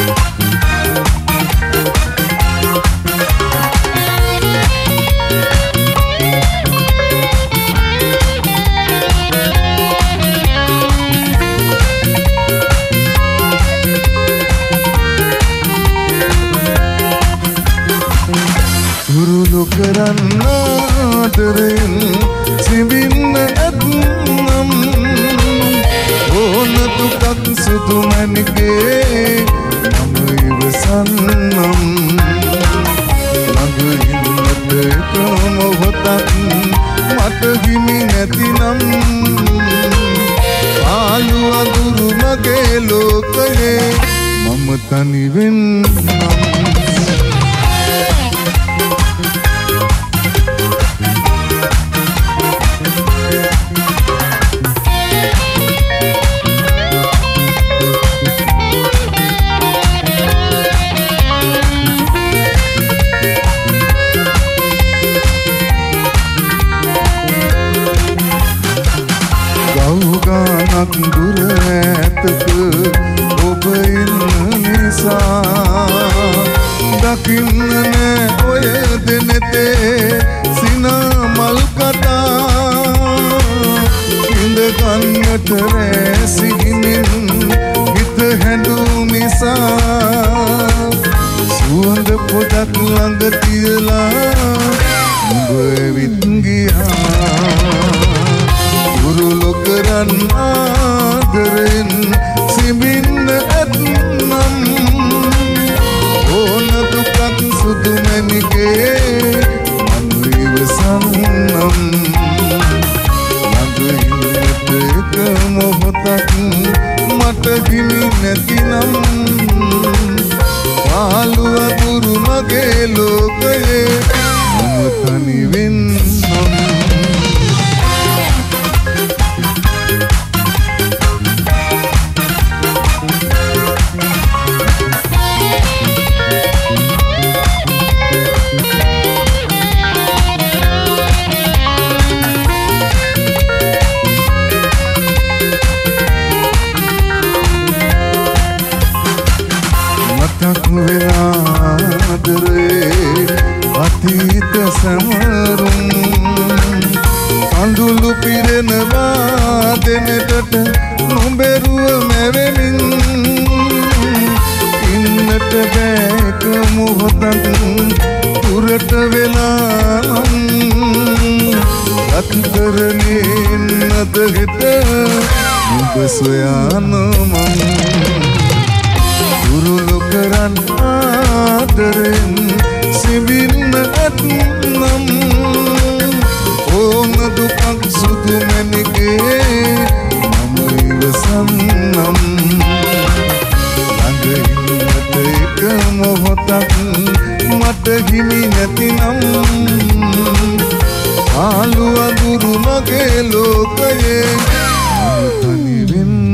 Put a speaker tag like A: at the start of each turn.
A: කරන්නාදරෙන් සිවින්න ඇත්නම් ඕන දුකක් සුදු මැනිගේ මම ඉවසන්නම් ළඟ ඉන්නට එක මොහොතක් මට හිමි නැතිනම් ආලු අඳුරු මගේ ලෝකයේ මම තනි වෙන්නම් දුර ඇතක ඔබ ඉන්න නිසා දකින්න නෑ ඔය දෙනෙතේ සිනා මල් කතා ඉඳ ගන්නට රැසිගිනින් හිත හැඬු නිසා සුවඳ පොඩක් ළඟ තියලා උඹ ඇවිත් ගියා ගුරුලු කරන්නාදරෙන් සිඹින්න ඇත්නම් ඕන දුකක් සුදු මැනිගේ මම ඉවසන්නම් ළඟ ඉන්නට එක මොහොතක් මට හිමි නැතිනම් පාළු අඳුරු මගේ ලෝකයේ මම තනි වෙන්නම් අතීත සමරුම් කඳුළු පිරෙනවා දෙනෙතට නොබැරුව මැවෙමින් ඉන්නට බෑක මොහොතක් දුරට වෙලා රත් කරන්නේ නද හෙට නුඹ සොයන මම ගුරුලු කරන් ආදරෙන් සිඹින්න ඇත්නම් ඕන දුකක් සුදු මැනිගේ මම ඉවසන්නම් ළඟ ඉන්නට එක මොහොතක් මට හිමි නැතිනම් ආලු අඳුරු මගේ ලෝකයේ මම තනි වෙන්නම්